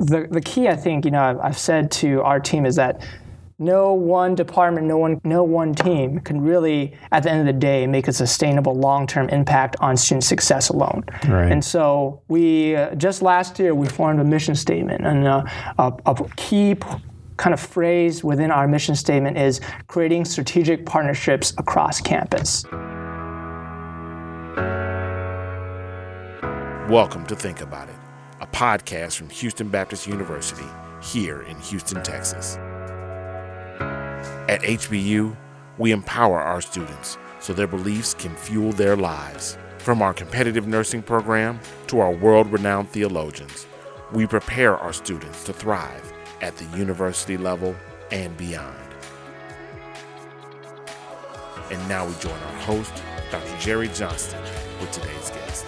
the key, I think, I've said to our team is that no one department, no one team can really, at the end of the day, make a sustainable long-term impact on student success alone. Right. And so we, just last year, we formed a mission statement, and a key kind of phrase within our mission statement is creating strategic partnerships across campus. Welcome to Think About It, a podcast from Houston Baptist University here in Houston, Texas. At HBU, we empower our students so their beliefs can fuel their lives. From our competitive nursing program to our world-renowned theologians, we prepare our students to thrive at the university level and beyond. And now we join our host, Dr. Jerry Johnston, with today's guest.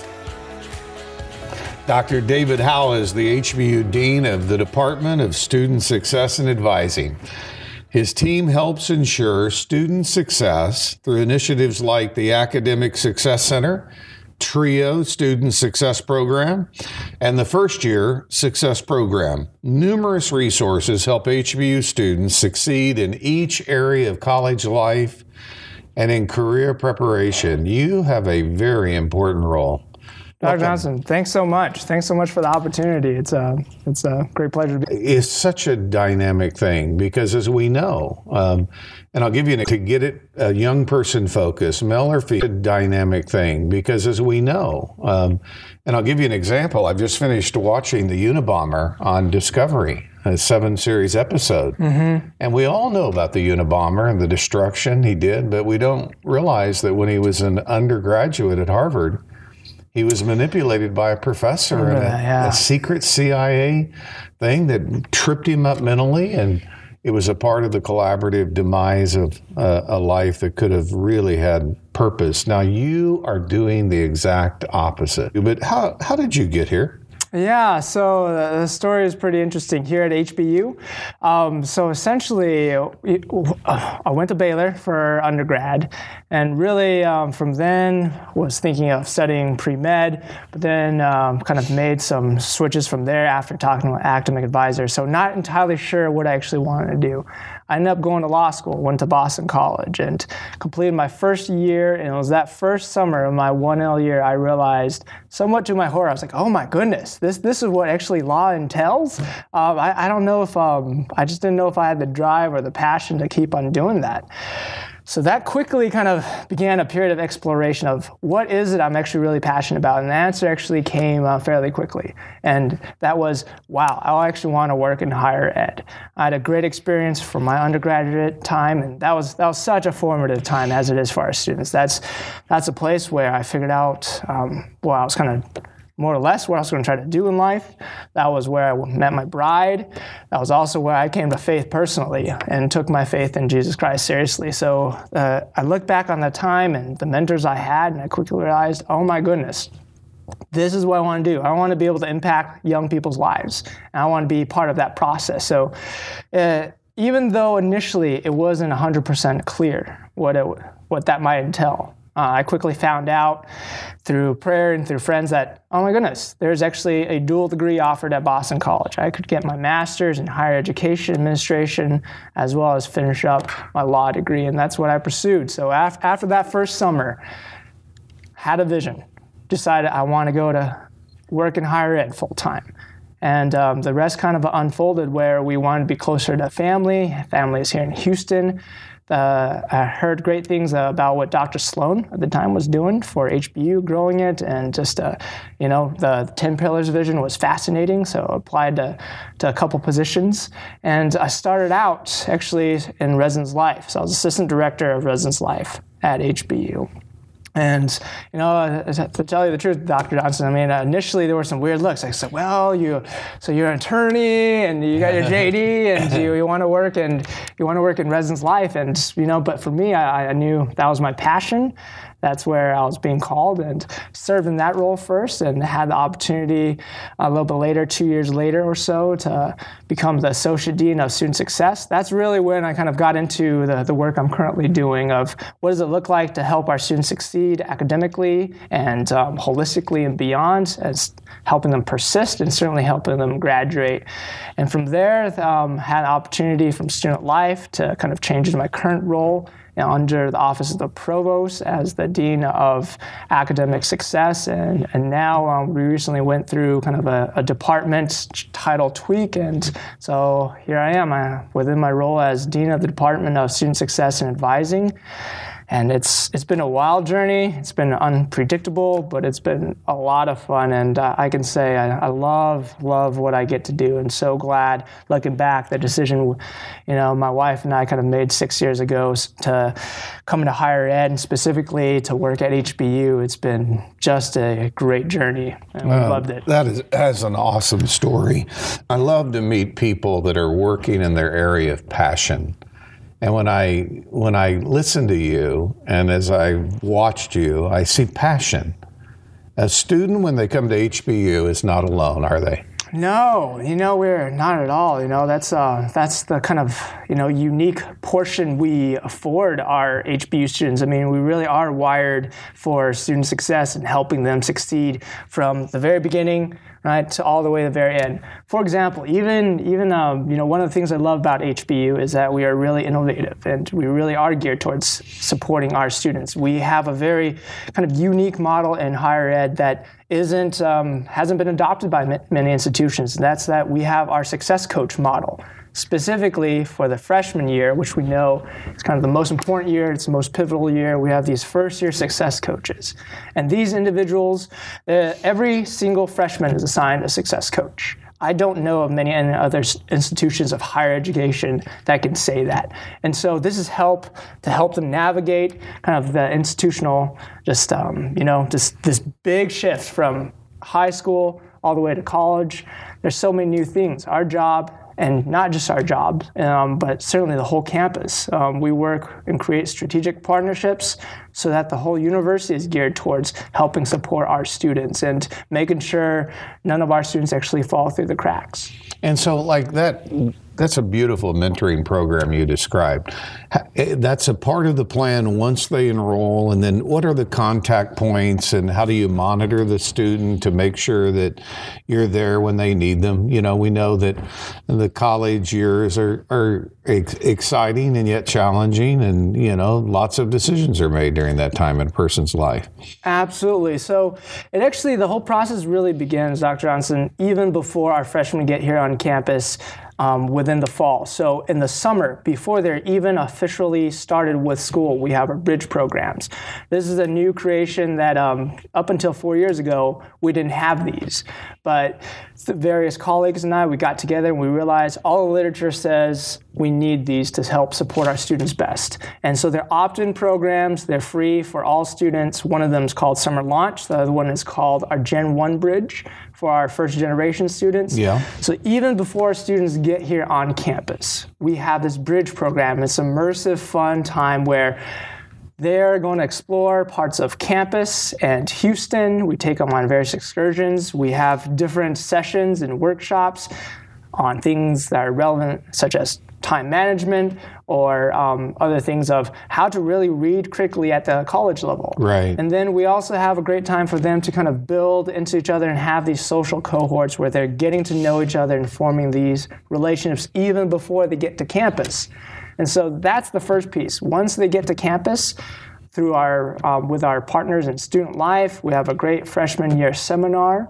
Dr. David Howell is the HBU Dean of the Department of Student Success and Advising. His team helps ensure student success through initiatives like the Academic Success Center, TRIO Student Success Program, and the First Year Success Program. Numerous resources help HBU students succeed in each area of college life and in career preparation. You have a very important role. Dr. Johnson, thanks so much. Thanks so much for the opportunity. It's a great pleasure to be. It's such a dynamic thing because, as we know, and I'll give you to get it a young person focus, male or female, a dynamic thing because, as we know, and I'll give you an example. I've just finished watching the Unabomber on Discovery, a 7-series episode, and we all know about the Unabomber and the destruction he did, but we don't realize that when he was an undergraduate at Harvard, he was manipulated by a professor in a secret CIA thing that tripped him up mentally, and it was a part of the collaborative demise of a life that could have really had purpose. Now, you are doing the exact opposite. But how did you get here? Yeah, so the story is pretty interesting here at HBU. So essentially, I went to Baylor for undergrad, and really from then was thinking of studying pre-med, but then kind of made some switches from there after talking to an academic advisor. So not entirely sure what I actually wanted to do. I ended up going to law school, went to Boston College, and completed my first year. And it was that first summer of my 1L year, I realized, somewhat to my horror, I was like, oh my goodness, this is what actually law entails? I don't know if, I just didn't know if I had the drive or the passion to keep on doing that. So that quickly kind of began a period of exploration of what is it I'm actually really passionate about? And the answer actually came fairly quickly. And that was, wow, I actually want to work in higher ed. I had a great experience from my undergraduate time, and that was such a formative time as it is for our students. That's a place where I figured out, I was kind of more or less what I was going to try to do in life. That was where I met my bride. That was also where I came to faith personally and took my faith in Jesus Christ seriously. So I look back on that time and the mentors I had, and I quickly realized, oh my goodness, this is what I want to do. I want to be able to impact young people's lives, and I want to be part of that process. So even though initially it wasn't 100% clear what that might entail, I quickly found out through prayer and through friends that, oh my goodness, there's actually a dual degree offered at Boston College. I could get my master's in higher education administration as well as finish up my law degree, and that's what I pursued. So after that first summer, had a vision, decided I want to go to work in higher ed full time. And the rest kind of unfolded where we wanted to be closer to family. Family is here in Houston. I heard great things about what Dr. Sloan at the time was doing for HBU, growing it, and just, the 10 Pillars vision was fascinating, so I applied to a couple positions. And I started out actually in Residence Life, so I was assistant director of Residence Life at HBU. And, to tell you the truth, Dr. Johnson, initially there were some weird looks. I said, well, you're an attorney and you got your JD and you want to work in residence life. And, but for me, I knew that was my passion. that's where I was being called, and served in that role first, and had the opportunity a little bit later, 2 years later or so, to become the Associate Dean of Student Success. That's really when I kind of got into the work I'm currently doing of what does it look like to help our students succeed academically and holistically and beyond, as helping them persist and certainly helping them graduate. And from there, had an opportunity from student life to kind of change into my current role under the Office of the Provost as the Dean of Academic Success. And now we recently went through kind of a department title tweak. And so here I am within my role as Dean of the Department of Student Success and Advising. And it's been a wild journey. It's been unpredictable, but it's been a lot of fun. And I can say I love what I get to do, and so glad, looking back, the decision, my wife and I kind of made 6 years ago to come into higher ed and specifically to work at HBU. It's been just a great journey, and we loved it. That's an awesome story. I love to meet people that are working in their area of passion. And when I listen to you and as I watched you, I see passion. A student, when they come to HBU, is not alone, are they? No, we're not at all. That's the kind of, unique portion we afford our HBU students. I mean, we really are wired for student success and helping them succeed from the very beginning, right, to all the way to the very end. For example, even one of the things I love about HBU is that we are really innovative, and we really are geared towards supporting our students. We have a very kind of unique model in higher ed that hasn't been adopted by many institutions. And that's that we have our success coach model, specifically for the freshman year, which we know is kind of the most important year. It's the most pivotal year. We have these first-year success coaches. And these individuals, every single freshman is assigned a success coach. I don't know of many other institutions of higher education that can say that. And so this is to help them navigate kind of the institutional, just this big shift from high school all the way to college. There's so many new things. Our job, and not just our job, but certainly the whole campus. We work and create strategic partnerships so that the whole university is geared towards helping support our students and making sure none of our students actually fall through the cracks. And so that's a beautiful mentoring program you described. That's a part of the plan once they enroll, and then what are the contact points and how do you monitor the student to make sure that you're there when they need them? We know that the college years are exciting and yet challenging, and lots of decisions are made during that time in a person's life. Absolutely. So the whole process really begins, Dr. Johnson, even before our freshmen get here on campus. Within the fall. So in the summer, before they're even officially started with school, we have our bridge programs. This is a new creation that up until 4 years ago, we didn't have these. But the various colleagues and I, we got together and we realized all the literature says we need these to help support our students best. And so they're opt-in programs. They're free for all students. One of them is called Summer Launch. The other one is called our Gen 1 Bridge for our first generation students. Yeah. So even before students get here on campus, we have this bridge program. It's immersive, fun time where they're going to explore parts of campus and Houston. We take them on various excursions. We have different sessions and workshops on things that are relevant, such as time management or other things of how to really read critically at the college level. Right. And then we also have a great time for them to kind of build into each other and have these social cohorts where they're getting to know each other and forming these relationships even before they get to campus. And so that's the first piece. Once they get to campus, through our with our partners in Student Life, we have a great freshman year seminar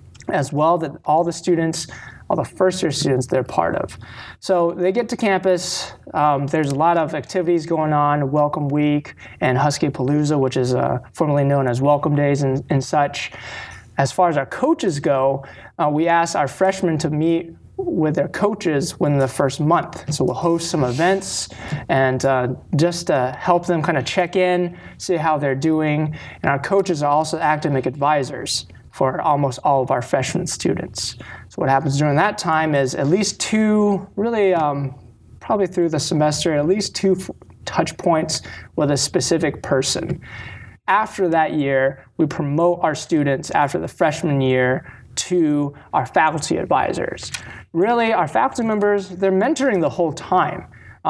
as well that all the students, all the first-year students, they're part of. So they get to campus. There's a lot of activities going on, Welcome Week and Husky Palooza, which is formerly known as Welcome Days and such. As far as our coaches go, we ask our freshmen to meet with their coaches within the first month. So we'll host some events and just to help them kind of check in, see how they're doing. And our coaches are also academic advisors for almost all of our freshman students. So what happens during that time is at least two, really probably through the semester, at least two touch points with a specific person. after that year, we promote our students after the freshman year to our faculty advisors. Really, our faculty members, they're mentoring the whole time.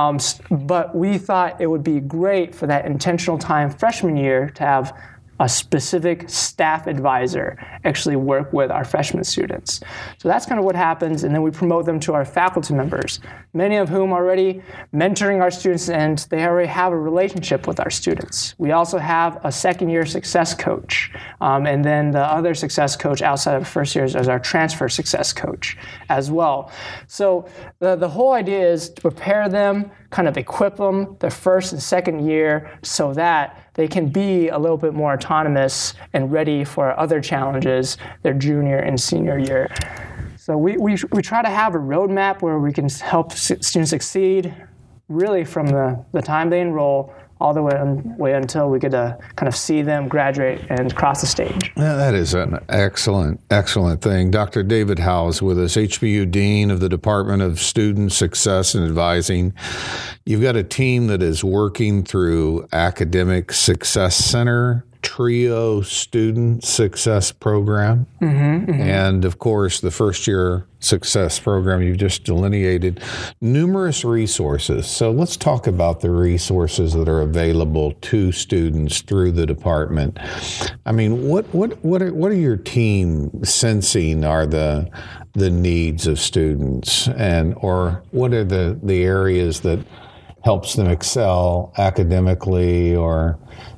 But we thought it would be great for that intentional time freshman year to have a specific staff advisor actually work with our freshman students. So that's kind of what happens, and then we promote them to our faculty members, many of whom are already mentoring our students, and they already have a relationship with our students. We also have a second-year success coach, and then the other success coach outside of first years is our transfer success coach as well. So the whole idea is to prepare them, kind of equip them the first and second year so that they can be a little bit more autonomous and ready for other challenges their junior and senior year. So we try to have a roadmap where we can help students succeed really from the time they enroll all the way until we get to kind of see them graduate and cross the stage. Yeah, that is an excellent thing. Dr. David Howes with us, HBU Dean of the Department of Student Success and Advising. You've got a team that is working through Academic Success Center, TRIO Student Success Program, and of course the first year success program you've just delineated, numerous resources. So let's talk about the resources that are available to students through the department. I mean, what are your team sensing are the needs of students, and or what are the areas that helps them excel academically or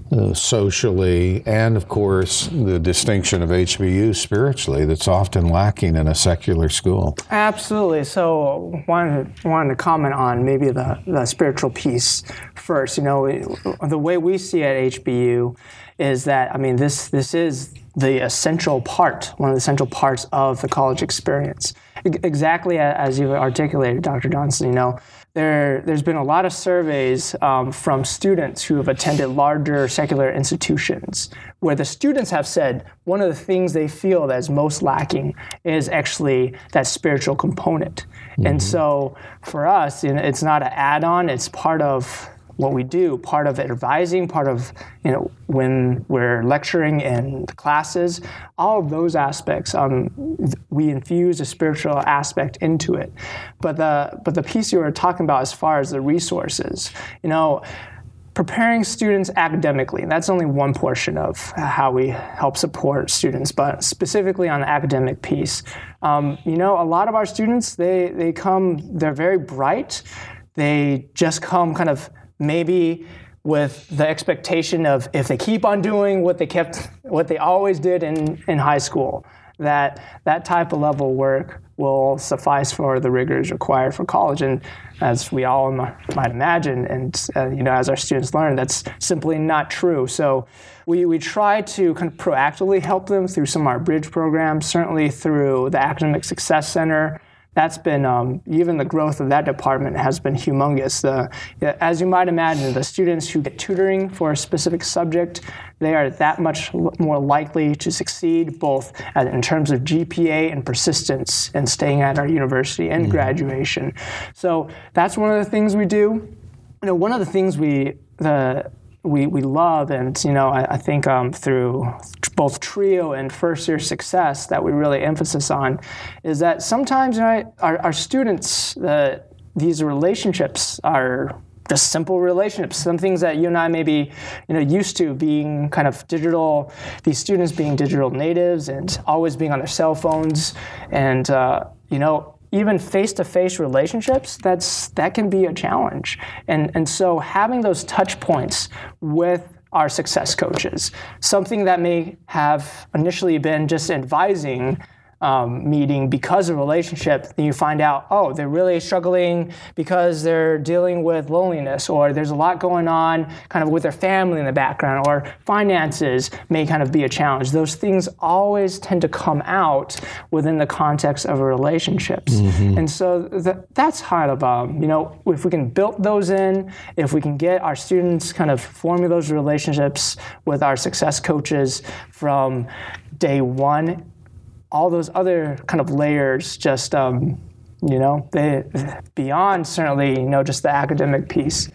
socially, and of course the distinction of HBU spiritually that's often lacking in a secular school? Absolutely. So wanted to comment on maybe the spiritual piece first. You know, the way we see it at HBU is that, I mean, this is the essential part, one of the essential parts of the college experience. Exactly as you articulated, Dr. Johnson, you know, there's been a lot of surveys from students who have attended larger secular institutions where the students have said one of the things they feel that is most lacking is actually that spiritual component. And so for us, you know, it's not an add-on, it's part of what we do, part of advising, part of, you know, when we're lecturing in the classes, all of those aspects, we infuse a spiritual aspect into it. But the piece you were talking about as far as the resources, you know, preparing students academically, that's only one portion of how we help support students, but specifically on the academic piece, you know, a lot of our students, they're very bright, they just come kind of maybe with the expectation of if they keep on doing what they always did in high school, that type of level work will suffice for the rigors required for college. And as we all might imagine, and you know, as our students learn, that's simply not true. So we try to kind of proactively help them through some of our bridge programs, certainly through the Academic Success Center. That's been, even the growth of that department has been humongous. As you might imagine, the students who get tutoring for a specific subject, they are that much more likely to succeed, both in terms of GPA and persistence and staying at our university and graduation. So that's one of the things we do. You know, one of the things we love, and you know, I think through both TRIO and first year success that we really emphasis on, is that sometimes, you know, our students, these relationships are just simple relationships, some things that you and I may be, you know, used to being kind of digital, these students being digital natives and always being on their cell phones, and you know, even face-to-face relationships, that can be a challenge. And so having those touch points with our success coaches, something that may have initially been just advising meeting because of relationship, then you find out, oh, they're really struggling because they're dealing with loneliness, or there's a lot going on kind of with their family in the background, or finances may kind of be a challenge. Those things always tend to come out within the context of a relationships. And so that's kind of, you know, if we can build those in, if we can get our students kind of forming those relationships with our success coaches from day one, all those other kind of layers just, you know, beyond certainly, you know, just the academic piece,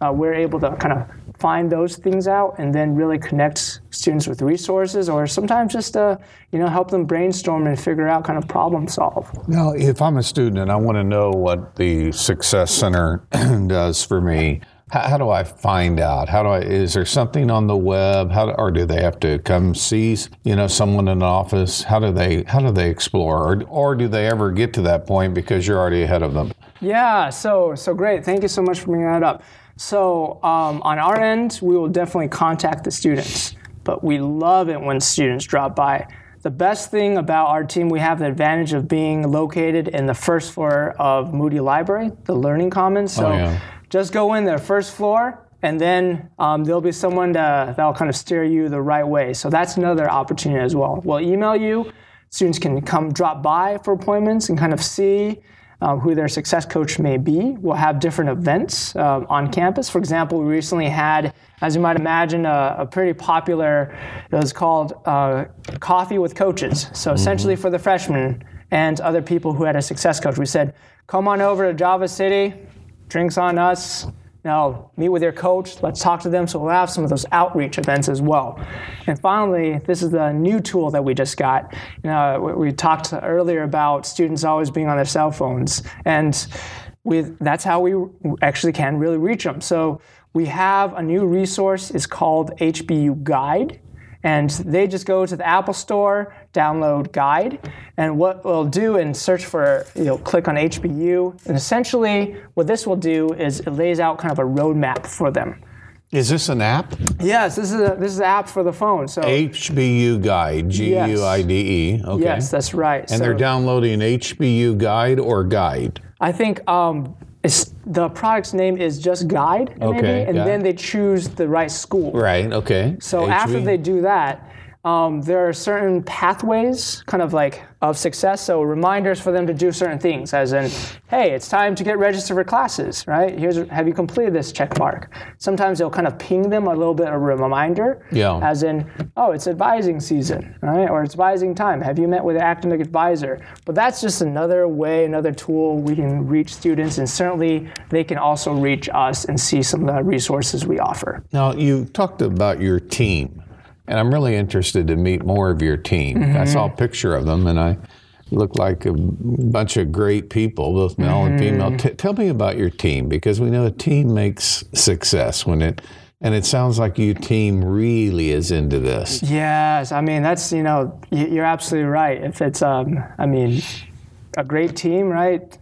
we're able to kind of find those things out and then really connect students with resources, or sometimes just help them brainstorm and figure out, kind of problem solve. Now, if I'm a student and I want to know what the Success Center does for me, how do I find out? Is there something on the web? Or do they have to come see, someone in an office? How do they explore? Or do they ever get to that point because you're already ahead of them? Yeah, so great. Thank you so much for bringing that up. So on our end, we will definitely contact the students, but we love it when students drop by. The best thing about our team, we have the advantage of being located in the first floor of Moody Library, the Learning Commons. So just go in the first floor, and then there'll be someone that'll kind of steer you the right way. So that's another opportunity as well. We'll email you. Students can come drop by for appointments and kind of see who their success coach may be. We'll have different events on campus. For example, we recently had, as you might imagine, a pretty popular, it was called Coffee with Coaches. So essentially for the freshmen and other people who had a success coach, we said, come on over to Java City, drinks on us, meet with your coach, let's talk to them. So we'll have some of those outreach events as well. And finally, this is the new tool that we just got. We talked earlier about students always being on their cell phones, and that's how we actually can really reach them. So we have a new resource. It's called HBU Guide. And they just go to the Apple Store, download Guide, and what we'll do and search for, click on HBU, and essentially what this will do is it lays out kind of a roadmap for them. Is this an app? Yes, this is an app for the phone. So HBU Guide, Guide. Okay. Yes, that's right. And they're downloading HBU Guide or Guide? I think the product's name is just Guide, maybe, and then they choose the right school. Right, okay. So after they do that, there are certain pathways kind of like of success, so reminders for them to do certain things, as in, hey, it's time to get registered for classes, right? Have you completed this check mark? Sometimes they'll kind of ping them a little bit of a reminder, as in, oh, it's advising season, right? Or it's advising time. Have you met with an academic advisor? But that's just another way, another tool we can reach students, and certainly they can also reach us and see some of the resources we offer. Now, you talked about your team. And I'm really interested to meet more of your team. I saw a picture of them, and I look like a bunch of great people, both male and female. Tell me about your team, because we know a team makes success and it sounds like your team really is into this. Yes, I mean, that's, you're absolutely right. If it's, a great team, right?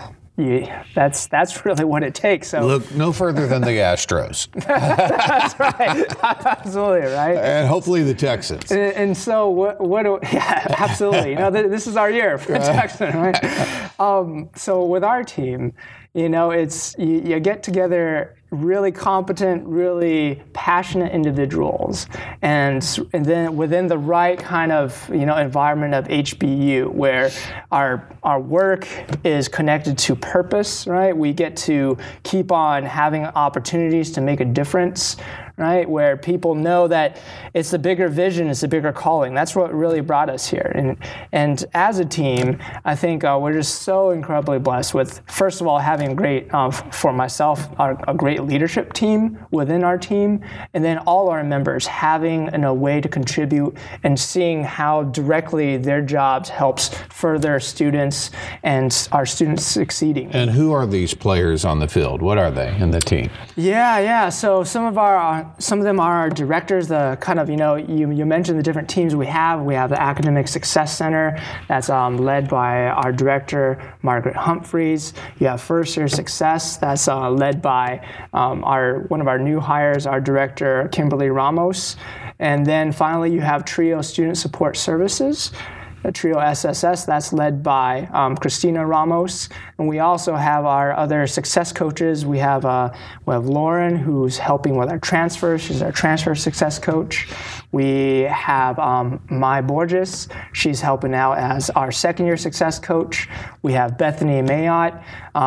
That's really what it takes. So look no further than the Astros. That's right. Absolutely, right? And hopefully the Texans. And so absolutely. This is our year for Texans, right? So with our team, it's you get together really competent, really passionate individuals, and then within the right kind of environment of HBU, where our work is connected to purpose, right? We get to keep on having opportunities to make a difference, right? Where people know that it's the bigger vision, it's the bigger calling. That's what really brought us here. And as a team, I think we're just so incredibly blessed with, first of all, having a great, for myself, a great leadership team within our team, and then all our members having a way to contribute and seeing how directly their jobs helps further students and our students succeeding. And who are these players on the field? What are they in the team? Yeah. So some of them are our directors, the kind of, you mentioned the different teams we have. We have the Academic Success Center that's led by our director, Margaret Humphreys. You have First Year Success that's led by one of our new hires, our director, Kimberly Ramos. And then finally, you have Trio Student Support Services, Trio SSS, that's led by Christina Ramos. And we also have our other success coaches. We have Lauren, who's helping with our transfers. She's our transfer success coach. We have Mai Borges. She's helping out as our second year success coach. We have Bethany Mayotte.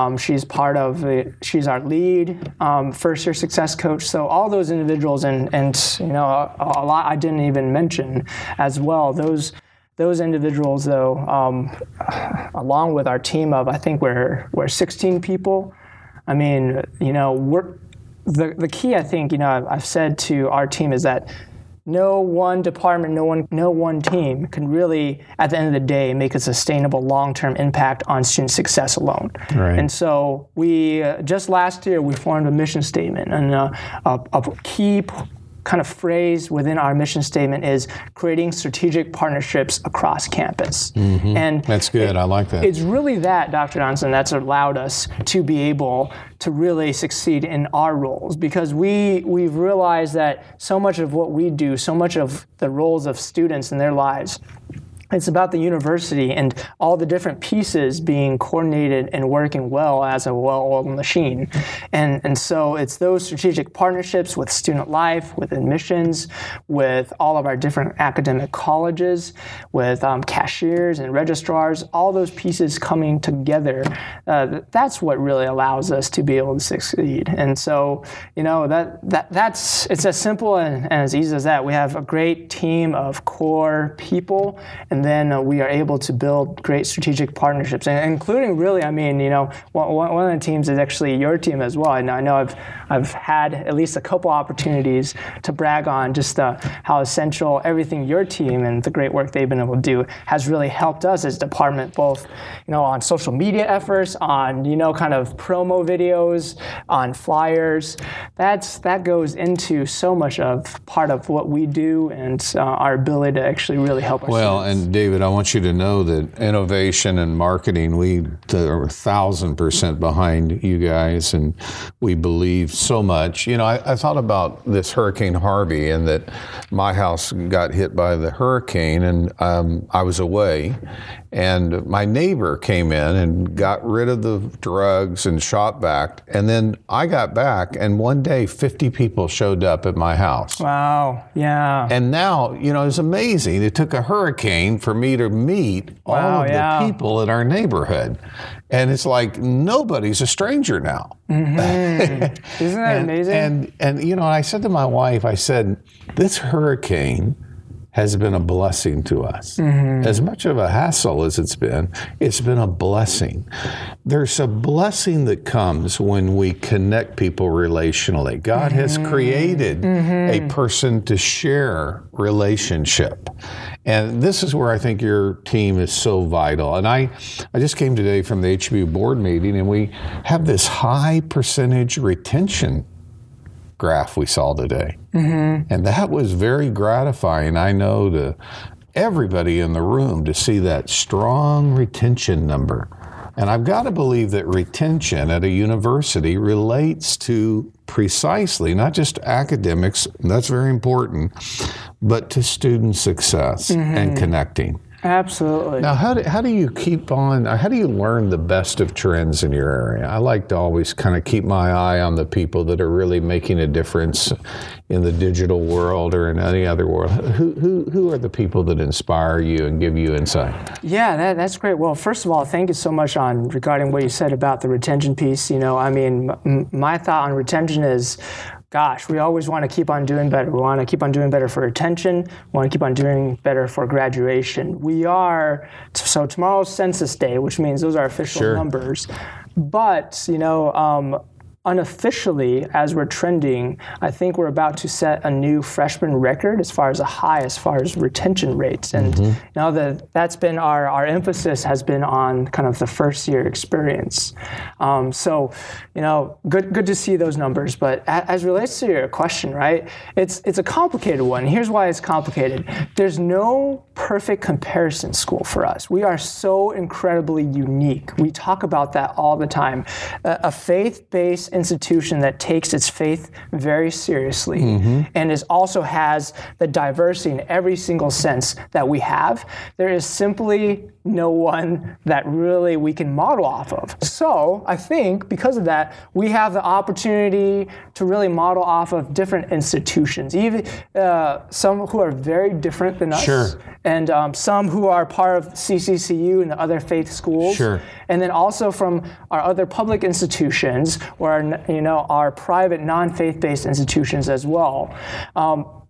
She's our lead first year success coach. So all those individuals and a lot I didn't even mention as well. Those individuals, though, along with our team of, I think we're 16 people. I mean, the key, I think, I've said to our team is that no one department, no one team can really, at the end of the day, make a sustainable long-term impact on student success alone. Right. And so we, just last year, we formed a mission statement, and a key kind of phrase within our mission statement is creating strategic partnerships across campus. And that's good. I like that. It's really that, Dr. Johnson, that's allowed us to be able to really succeed in our roles, because we've realized that so much of what we do, so much of the roles of students in their lives, it's about the university and all the different pieces being coordinated and working well as a well-oiled machine. And so it's those strategic partnerships with student life, with admissions, with all of our different academic colleges, with cashiers and registrars, all those pieces coming together. That's what really allows us to be able to succeed. And so, that's it's as simple and as easy as that. We have a great team of core people, and then we are able to build great strategic partnerships, including really, one of the teams is actually your team as well. I know I've had at least a couple opportunities to brag on just how essential everything your team and the great work they've been able to do has really helped us as a department, both on social media efforts, on kind of promo videos, on flyers. That goes into so much of part of what we do and our ability to actually really help our students. And David, I want you to know that innovation and marketing, we are 1,000% behind you guys, and we believe so much. I thought about this Hurricane Harvey, and that my house got hit by the hurricane, and I was away, and my neighbor came in and got rid of the drugs and shot back, and then I got back, and one day 50 people showed up at my house. Wow, yeah. And now, it's amazing. It took a hurricane for me to meet all of the people in our neighborhood. And it's like nobody's a stranger now. Isn't that amazing? And I said to my wife, I said, this hurricane has been a blessing to us. As much of a hassle as it's been a blessing. There's a blessing that comes when we connect people relationally. God has created a person to share relationship. And this is where I think your team is so vital. And I just came today from the HBU board meeting, and we have this high percentage retention graph we saw today. And that was very gratifying, I know, to everybody in the room to see that strong retention number. And I've got to believe that retention at a university relates to precisely, not just academics, that's very important, but to student success and connecting. Absolutely. Now, how do you how do you learn the best of trends in your area? I like to always kind of keep my eye on the people that are really making a difference in the digital world or in any other world. Who are the people that inspire you and give you insight? Yeah, that's great. Well, first of all, thank you so much regarding what you said about the retention piece. My thought on retention is, gosh, we always want to keep on doing better. We want to keep on doing better for retention. We want to keep on doing better for graduation. So tomorrow's census day, which means those are official numbers. But, unofficially, as we're trending, I think we're about to set a new freshman record as far as retention rates. And that's been our emphasis has been on kind of the first year experience. So good to see those numbers. But as relates to your question, right, it's a complicated one. Here's why it's complicated. There's no perfect comparison school for us. We are so incredibly unique. We talk about that all the time. A faith-based institution that takes its faith very seriously and also has the diversity in every single sense that we have. There is simply no one that really we can model off of. So I think because of that, we have the opportunity to really model off of different institutions, even some who are very different than us, and some who are part of CCCU and the other faith schools, and then also from our other public institutions or our private non-faith-based institutions as well.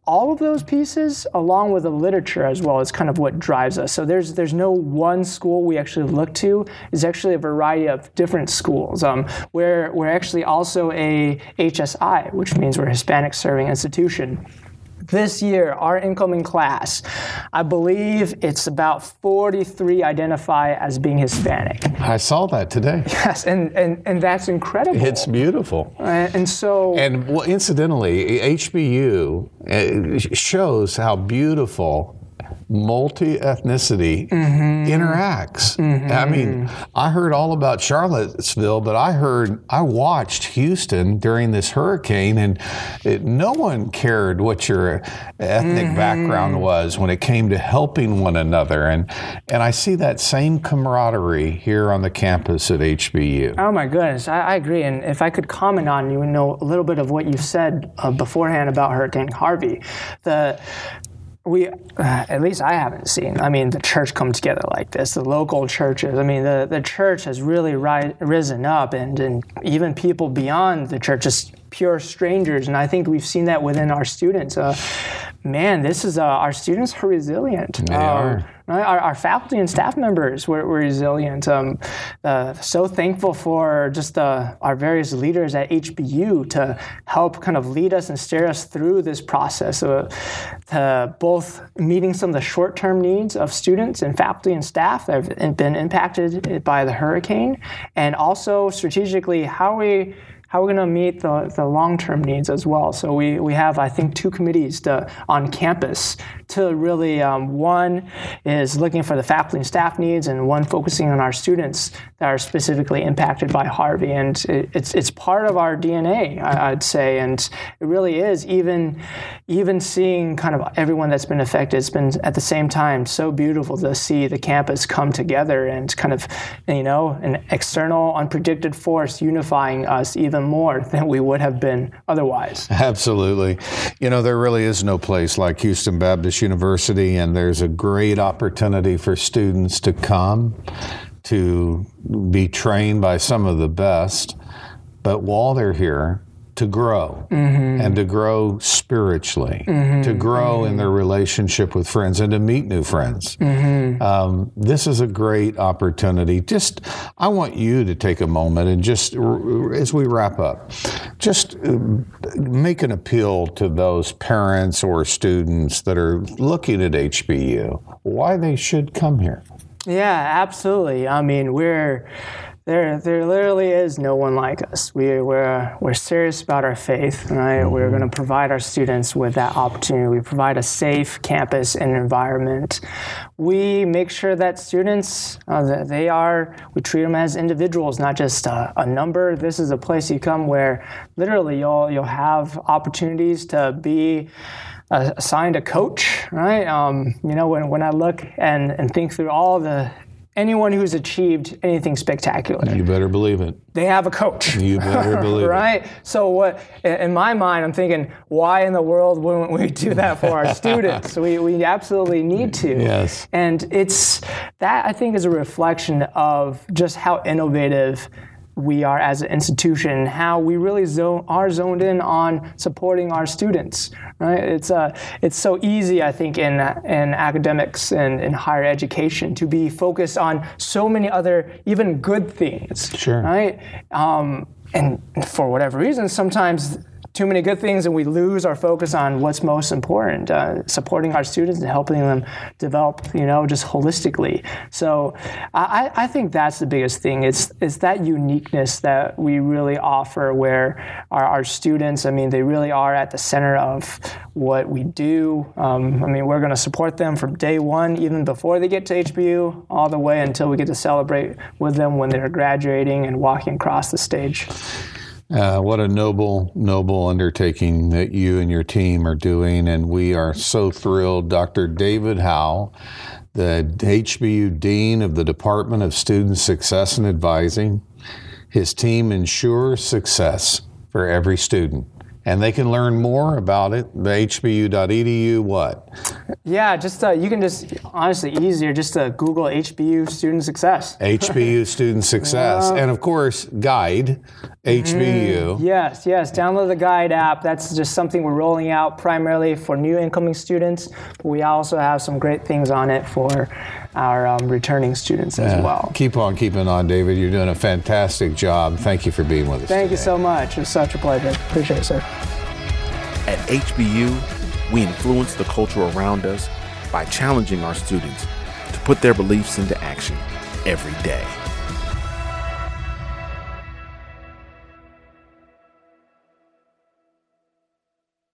all of those pieces, along with the literature as well, is kind of what drives us. So there's no one school we actually look to. It's actually a variety of different schools. We're actually also a HSI, which means we're a Hispanic Serving Institution. This year, our incoming class, I believe it's about 43 identify as being Hispanic. I saw that today. Yes, and that's incredible. It's beautiful. And well, incidentally, HBU shows how beautiful multi-ethnicity interacts. I mean, I heard all about Charlottesville, but I watched Houston during this hurricane, and no one cared what your ethnic background was when it came to helping one another. And I see that same camaraderie here on the campus at HBU. Oh my goodness, I agree. And if I could comment on, a little bit of what you said beforehand about Hurricane Harvey, at least I haven't seen, the church come together like this, the local churches. The church has really risen up, and even people beyond the church, just pure strangers. And I think we've seen that within our students. Our students are resilient. They are. Our faculty and staff members were resilient. So thankful for just our various leaders at HBU to help kind of lead us and steer us through this process, to both meeting some of the short-term needs of students and faculty and staff that have been impacted by the hurricane, and also strategically how we're going to meet the long-term needs as well. So we have, I think, 2 committees on campus to really, one is looking for the faculty and staff needs, and one focusing on our students that are specifically impacted by Harvey. And it's part of our DNA, I'd say, and it really is. Even seeing kind of everyone that's been affected, it's been at the same time so beautiful to see the campus come together and kind of, an external unpredicted force unifying us even more than we would have been otherwise. Absolutely. There really is no place like Houston Baptist University, and there's a great opportunity for students to come to be trained by some of the best, but while they're here, to grow and to grow spiritually, to grow in their relationship with friends and to meet new friends. This is a great opportunity. I want you to take a moment and just, as we wrap up, just make an appeal to those parents or students that are looking at HBU, why they should come here. Yeah, absolutely. There literally is no one like us. We're serious about our faith, right? We're going to provide our students with that opportunity. We provide a safe campus and environment. We make sure that students, we treat them as individuals, not just a number. This is a place you come where literally you'll have opportunities to be assigned a coach, right? When I look and think through anyone who's achieved anything spectacular, you better believe it, they have a coach. You better believe right? it. So what? In my mind, I'm thinking, why in the world wouldn't we do that for our students? We absolutely need to. Yes. And that I think is a reflection of just how innovative we are as an institution, how we really are zoned in on supporting our students, right? It's so easy, I think, in academics and in higher education to be focused on so many other even good things, sure, right? And for whatever reason, sometimes too many good things and we lose our focus on what's most important, supporting our students and helping them develop, just holistically. So I think that's the biggest thing. It's that uniqueness that we really offer where our students, they really are at the center of what we do. We're going to support them from day one, even before they get to HBU, all the way until we get to celebrate with them when they're graduating and walking across the stage. What a noble undertaking that you and your team are doing, and we are so thrilled. Dr. David Howe, the HBU Dean of the Department of Student Success and Advising, his team ensures success for every student And they can learn more about it, the hbu.edu what? Yeah, just you can just, honestly, easier, just to Google HBU Student Success. HBU Student Success. And of course, Guide, HBU. Yes, download the Guide app. That's just something we're rolling out primarily for new incoming students, but we also have some great things on it for our returning students as well. Keep on keeping on, David. You're doing a fantastic job. Thank you for being with us Thank today. you so much. It's such a pleasure. Appreciate it, sir. At HBU, we influence the culture around us by challenging our students to put their beliefs into action every day.